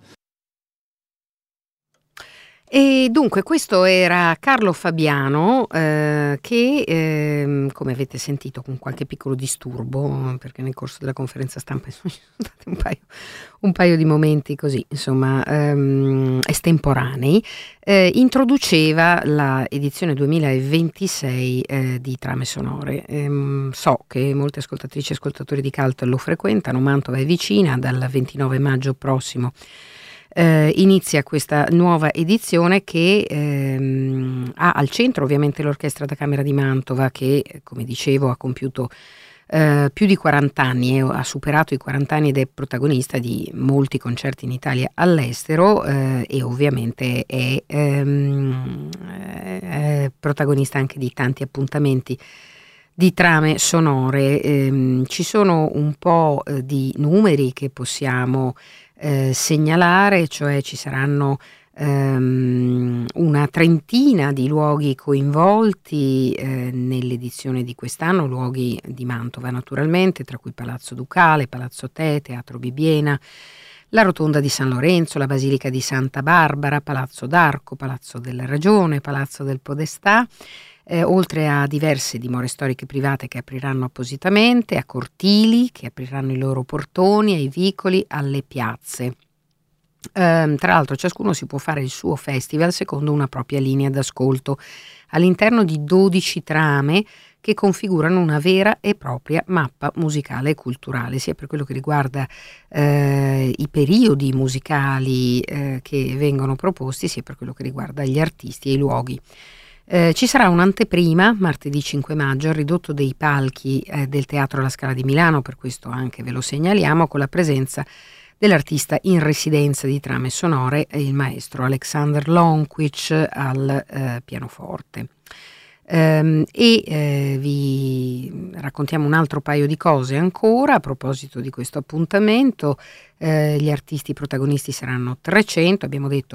E dunque questo era Carlo Fabiano eh, che eh, come avete sentito con qualche piccolo disturbo, perché nel corso della conferenza stampa ci sono stati un paio, un paio di momenti così insomma ehm, estemporanei, eh, introduceva la edizione duemilaventisei eh, di Trame Sonore. Ehm, so che molte ascoltatrici e ascoltatori di Cult lo frequentano, Mantova è vicina, dal ventinove maggio prossimo Eh, inizia questa nuova edizione che ehm, ha al centro ovviamente l'Orchestra da Camera di Mantova che, come dicevo, ha compiuto eh, più di quaranta anni e ha superato i quaranta anni ed è protagonista di molti concerti in Italia e all'estero eh, e ovviamente è ehm, eh, protagonista anche di tanti appuntamenti di Trame Sonore. Ehm, ci sono un po' eh, di numeri che possiamo Eh, segnalare, cioè ci saranno ehm, una trentina di luoghi coinvolti eh, nell'edizione di quest'anno, luoghi di Mantova naturalmente, tra cui Palazzo Ducale, Palazzo Te, Teatro Bibbiena, la Rotonda di San Lorenzo, la Basilica di Santa Barbara, Palazzo d'Arco, Palazzo della Ragione, Palazzo del Podestà, Eh, oltre a diverse dimore storiche private che apriranno appositamente, a cortili che apriranno i loro portoni, ai vicoli, alle piazze. Eh, tra l'altro ciascuno si può fare il suo festival secondo una propria linea d'ascolto all'interno di dodici trame che configurano una vera e propria mappa musicale e culturale, sia per quello che riguarda eh, i periodi musicali eh, che vengono proposti, sia per quello che riguarda gli artisti e i luoghi. Eh, ci sarà un'anteprima martedì cinque maggio al ridotto dei palchi eh, del Teatro La Scala di Milano, per questo anche ve lo segnaliamo, con la presenza dell'artista in residenza di Trame Sonore, il maestro Alexander Lonkwich al eh, pianoforte. Um, e eh, vi raccontiamo un altro paio di cose ancora a proposito di questo appuntamento. Eh, gli artisti protagonisti saranno trecento, abbiamo detto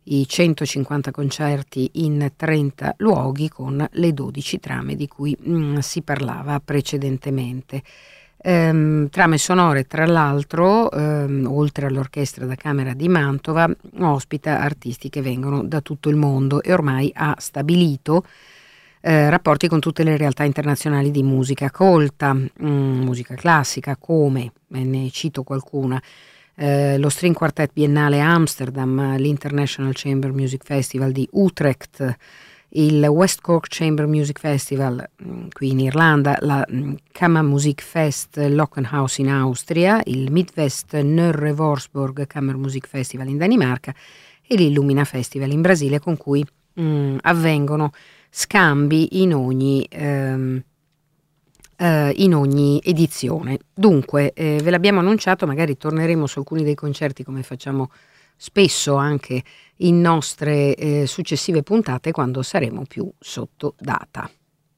i centocinquanta concerti in trenta luoghi con le dodici trame di cui mm, si parlava precedentemente. Ehm, trame sonore, tra l'altro, ehm, oltre all'Orchestra da Camera di Mantova, ospita artisti che vengono da tutto il mondo e ormai ha stabilito eh, rapporti con tutte le realtà internazionali di musica colta, mh, musica classica, come, ne cito qualcuna, eh, lo String Quartet Biennale Amsterdam, l'International Chamber Music Festival di Utrecht, il West Cork Chamber Music Festival mh, qui in Irlanda, la mh, Kammermusikfest Lockenhaus in Austria, il Midwest Nørre Vorsborg Kammermusik Festival in Danimarca e l'Illumina Festival in Brasile, con cui mh, avvengono scambi in ogni, ehm, eh, in ogni edizione. Dunque, eh, ve l'abbiamo annunciato, magari torneremo su alcuni dei concerti come facciamo spesso anche in nostre eh, successive puntate quando saremo più sotto data.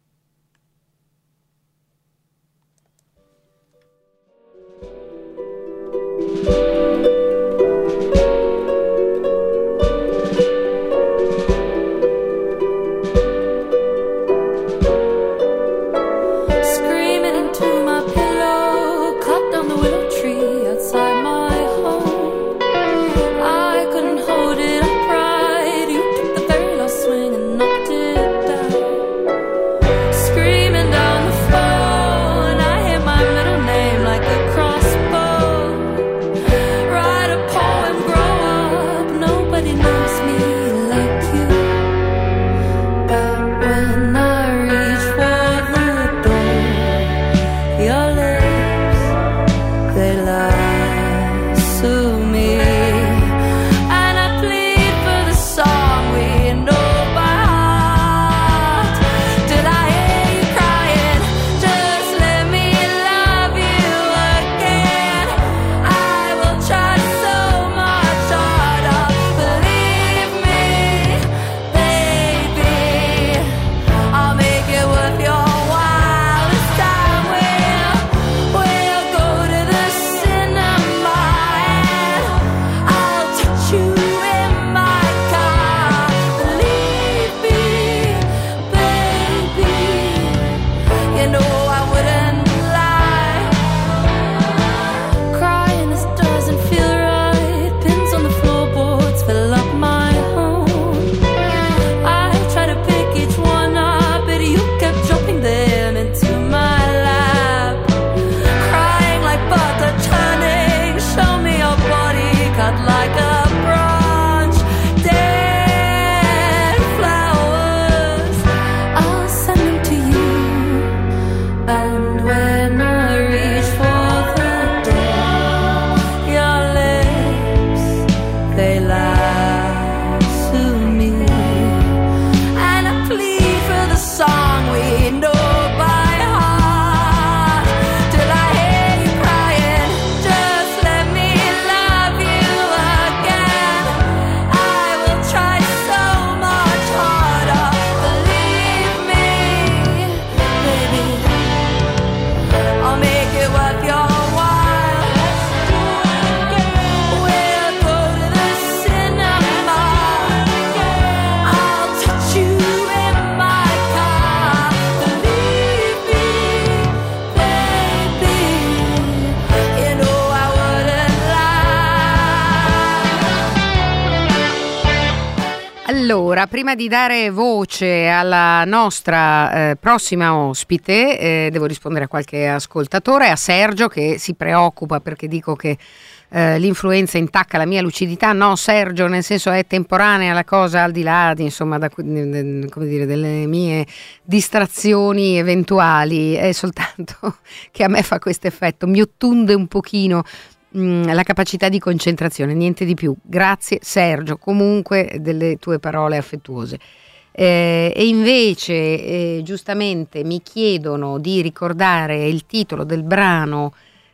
Allora, prima di dare voce alla nostra eh, prossima ospite, eh, devo rispondere a qualche ascoltatore, a Sergio che si preoccupa perché dico che eh, l'influenza intacca la mia lucidità. No, Sergio, nel senso è temporanea la cosa, al di là di, insomma, da, come dire, delle mie distrazioni eventuali, è soltanto che a me fa questo effetto, mi ottunde un pochino la capacità di concentrazione, niente di più. Grazie Sergio comunque delle tue parole affettuose. Eh, e invece eh, giustamente mi chiedono di ricordare il titolo del brano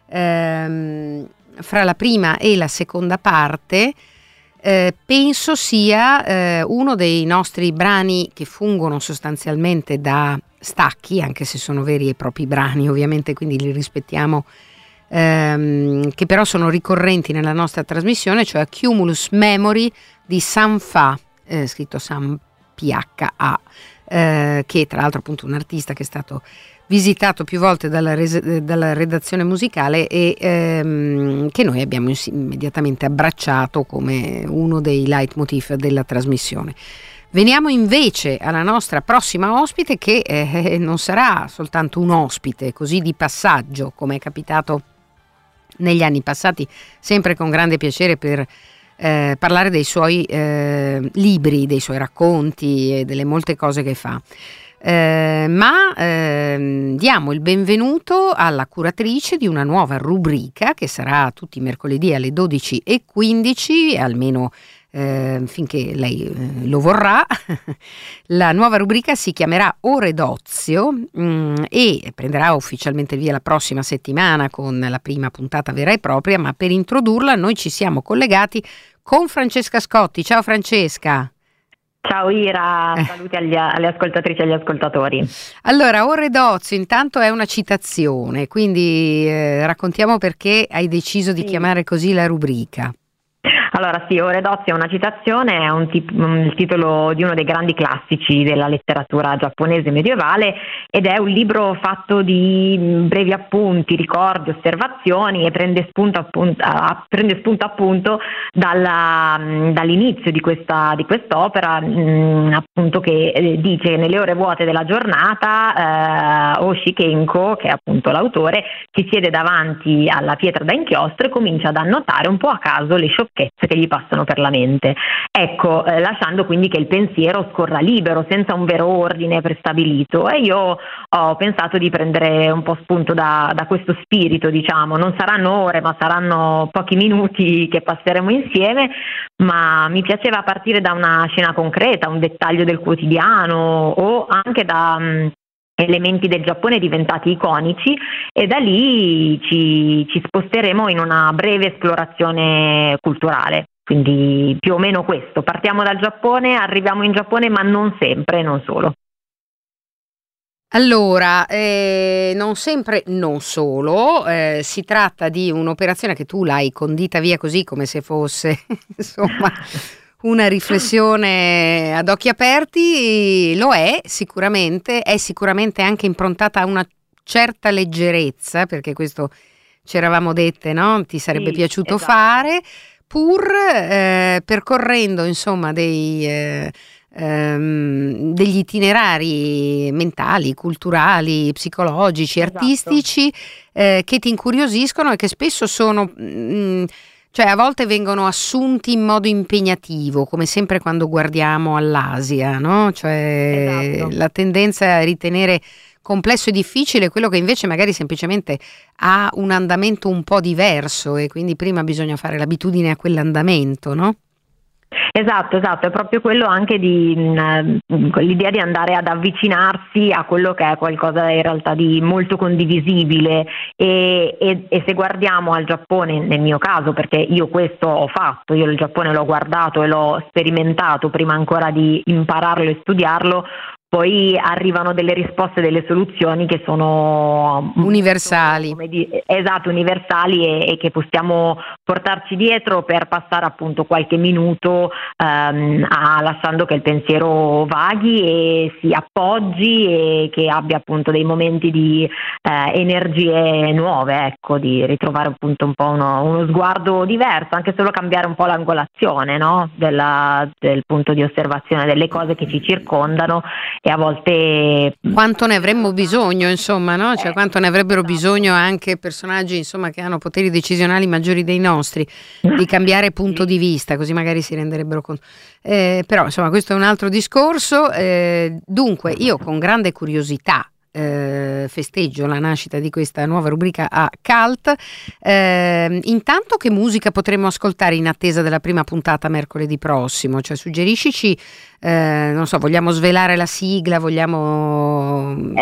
ehm, fra la prima e la seconda parte. Eh, penso sia eh, uno dei nostri brani che fungono sostanzialmente da stacchi, anche se sono veri e propri brani ovviamente, quindi li rispettiamo ehm, che però sono ricorrenti nella nostra trasmissione, cioè Cumulus Memory di Sam Pha, eh, scritto Sam P H A, eh, che tra l'altro appunto un artista che è stato visitato più volte dalla, res- dalla redazione musicale e ehm, che noi abbiamo ins- immediatamente abbracciato come uno dei leitmotiv della trasmissione. Veniamo invece alla nostra prossima ospite, che eh, non sarà soltanto un ospite così di passaggio, come è capitato negli anni passati, sempre con grande piacere per eh, parlare dei suoi eh, libri, dei suoi racconti e delle molte cose che fa. Eh, ma eh, diamo il benvenuto alla curatrice di una nuova rubrica che sarà tutti i mercoledì alle dodici e quindici, almeno eh, finché lei eh, lo vorrà. La nuova rubrica si chiamerà Ore d'Ozio mh, e prenderà ufficialmente il via la prossima settimana con la prima puntata vera e propria, ma per introdurla noi ci siamo collegati con Francesca Scotti. Ciao Francesca. Ciao Ira, saluti agli, alle ascoltatrici e agli ascoltatori. Allora, Ore d'Ozio intanto è una citazione, quindi eh, raccontiamo perché hai deciso di sì. chiamare così la rubrica. Allora sì, Ore d'Ozio è una citazione, è un tip- il titolo di uno dei grandi classici della letteratura giapponese medievale ed è un libro fatto di brevi appunti, ricordi, osservazioni e prende spunto appunto, uh, prende spunto appunto dalla, dall'inizio di questa di quest'opera, mh, appunto che eh, dice che nelle ore vuote della giornata eh, Oshikenko, che è appunto l'autore, si siede davanti alla pietra da inchiostro e comincia ad annotare un po' a caso le sciocchezze che gli passano per la mente, ecco, eh, lasciando quindi che il pensiero scorra libero, senza un vero ordine prestabilito. E io ho pensato di prendere un po' spunto da, da questo spirito, diciamo. Non saranno ore, ma saranno pochi minuti che passeremo insieme, ma mi piaceva partire da una scena concreta, un dettaglio del quotidiano o anche da mh, elementi del Giappone diventati iconici, e da lì ci, ci sposteremo in una breve esplorazione culturale. Quindi più o meno questo, partiamo dal Giappone, arriviamo in Giappone, ma non sempre, non solo. Allora, eh, non sempre, non solo, eh, si tratta di un'operazione che tu l'hai condita via così come se fosse, insomma, una riflessione ad occhi aperti. Lo è sicuramente, è sicuramente anche improntata a una certa leggerezza, perché questo ci eravamo dette, no? Ti sarebbe sì, piaciuto esatto. fare, pur eh, percorrendo insomma dei, eh, ehm, degli itinerari mentali, culturali, psicologici, Esatto. artistici eh, che ti incuriosiscono e che spesso sono... Mh, cioè a volte vengono assunti in modo impegnativo, come sempre quando guardiamo all'Asia, no? Cioè Esatto. la tendenza a ritenere complesso e difficile quello che invece magari semplicemente ha un andamento un po' diverso, e quindi prima bisogna fare l'abitudine a quell'andamento, no? Esatto, esatto, è proprio quello anche di mh, l'idea di andare ad avvicinarsi a quello che è qualcosa in realtà di molto condivisibile, e, e, e se guardiamo al Giappone, nel mio caso, perché io questo ho fatto, io il Giappone l'ho guardato e l'ho sperimentato prima ancora di impararlo e studiarlo, poi arrivano delle risposte, delle soluzioni che sono universali, molto, come di, esatto, universali e, e che possiamo portarci dietro per passare appunto qualche minuto ehm, a, lasciando che il pensiero vaghi e si appoggi e che abbia appunto dei momenti di eh, energie nuove, ecco, di ritrovare appunto un po' uno, uno sguardo diverso, anche solo cambiare un po' l'angolazione, no? Della, del punto di osservazione delle cose che ci circondano. E a volte quanto ne avremmo bisogno, insomma, no? Cioè quanto ne avrebbero bisogno anche personaggi, insomma, che hanno poteri decisionali maggiori dei nostri, di cambiare punto di vista, così magari si renderebbero conto. Eh, però insomma questo è un altro discorso. Eh, dunque io con grande curiosità Eh, festeggio la nascita di questa nuova rubrica a Cult. Eh, intanto che musica potremo ascoltare in attesa della prima puntata mercoledì prossimo? Cioè suggeriscici, eh, non so, vogliamo svelare la sigla, vogliamo... Eh,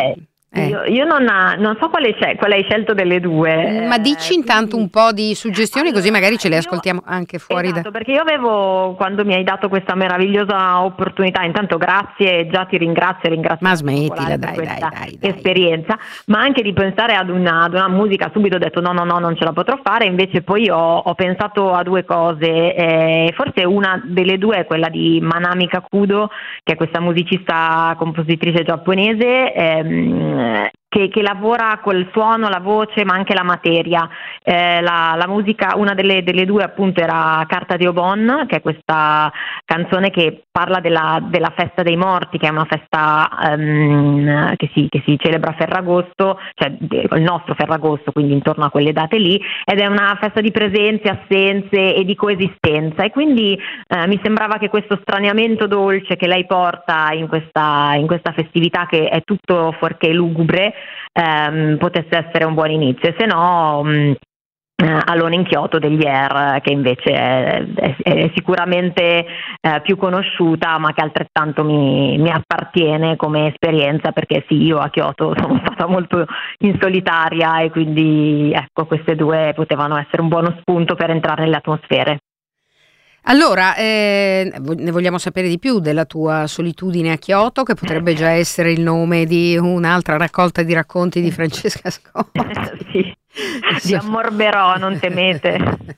Eh. Io, io non, non so quale, scel- quale hai scelto delle due. Ma dici eh, intanto quindi... un po' di suggestioni, allora, così magari ce le io... ascoltiamo anche fuori esatto, da... perché io avevo, quando mi hai dato questa meravigliosa opportunità, intanto grazie, già ti ringrazio, ringrazio Ma smettila, per dai, questa dai, dai, dai. esperienza, ma anche di pensare ad una, ad una musica, subito ho detto no, no, no, non ce la potrò fare, invece poi ho, ho pensato a due cose, eh, forse una delle due è quella di Manami Kakudo, che è questa musicista compositrice giapponese, ehm, Che, che lavora col suono, la voce, ma anche la materia. Eh, la, la musica, una delle, delle due appunto era Carta di Obon, che è questa canzone che parla della, della festa dei morti, che è una festa um, che, si, che si celebra a Ferragosto, cioè il nostro Ferragosto, quindi intorno a quelle date lì, ed è una festa di presenze, assenze e di coesistenza, e quindi eh, mi sembrava che questo straniamento dolce che lei porta in questa, in questa festività, che è tutto fuorché lugubre, ehm, potesse essere un buon inizio, se no mh, Alone in Kyoto degli Air, che invece è, è, è sicuramente eh, più conosciuta, ma che altrettanto mi, mi appartiene come esperienza, perché sì, io a Kyoto sono stata molto in solitaria, e quindi ecco, queste due potevano essere un buono spunto per entrare nelle atmosfere. Allora, eh, ne vogliamo sapere di più della tua solitudine a Kyoto, che potrebbe già essere il nome di un'altra raccolta di racconti di Francesca Scotti. Sì, vi ammorberò, non temete.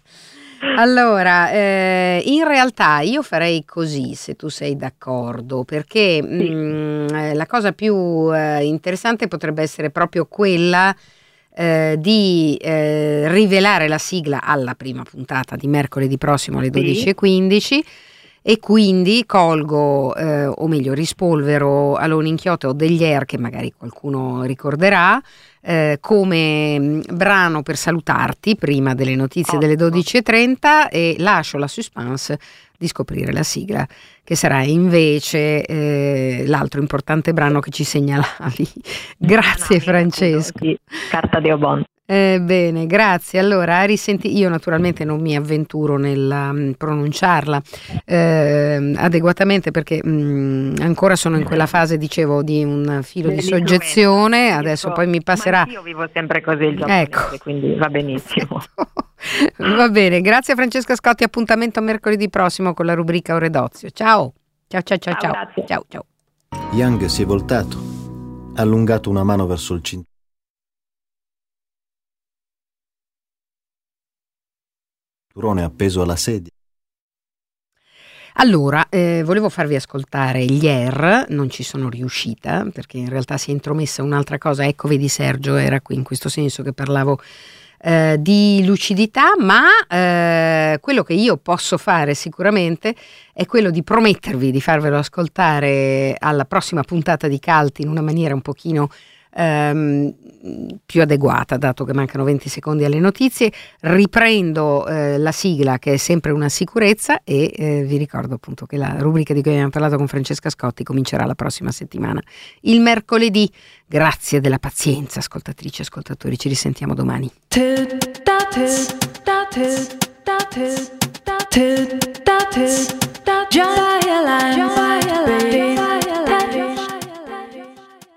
Allora, eh, in realtà io farei così, se tu sei d'accordo, perché sì. mh, la cosa più eh, interessante potrebbe essere proprio quella Eh, di eh, rivelare la sigla alla prima puntata di mercoledì prossimo alle dodici e quindici, e quindi colgo, eh, o meglio rispolvero Alone in Kyoto o degli Air, che magari qualcuno ricorderà, eh, come mh, brano per salutarti prima delle notizie oh, delle dodici e trenta, e lascio la suspense di scoprire la sigla, che sarà invece eh, l'altro importante brano che ci segnalavi. Grazie, no, no, Francesco. Sì, Carta di Obon. Eh, bene, grazie. Allora, a risenti- io naturalmente non mi avventuro nel um, pronunciarla eh, adeguatamente, perché um, ancora sono in quella fase, dicevo, di un filo di soggezione. Adesso poi mi passerà. Ma io vivo sempre così il giapponese, ecco. Quindi va benissimo. Va bene, grazie Francesca Scotti, appuntamento mercoledì prossimo con la rubrica Ore d'Ozio. Ciao. Ciao ciao ciao ciao. Ciao, ciao, ciao. Young si è voltato, ha allungato una mano verso il cinturone. Appeso alla sedia. Allora, eh, volevo farvi ascoltare gli Air, non ci sono riuscita perché in realtà si è intromessa un'altra cosa. Ecco, vedi, Sergio era qui in questo senso che parlavo eh, di lucidità, ma eh, quello che io posso fare sicuramente è quello di promettervi di farvelo ascoltare alla prossima puntata di Cult in una maniera un pochino Ehm, più adeguata, dato che mancano venti secondi alle notizie. Riprendo eh, la sigla, che è sempre una sicurezza, e eh, vi ricordo appunto che la rubrica di cui abbiamo parlato con Francesca Scotti comincerà la prossima settimana, il mercoledì. Grazie della pazienza, ascoltatrici e ascoltatori, ci risentiamo domani. Giant,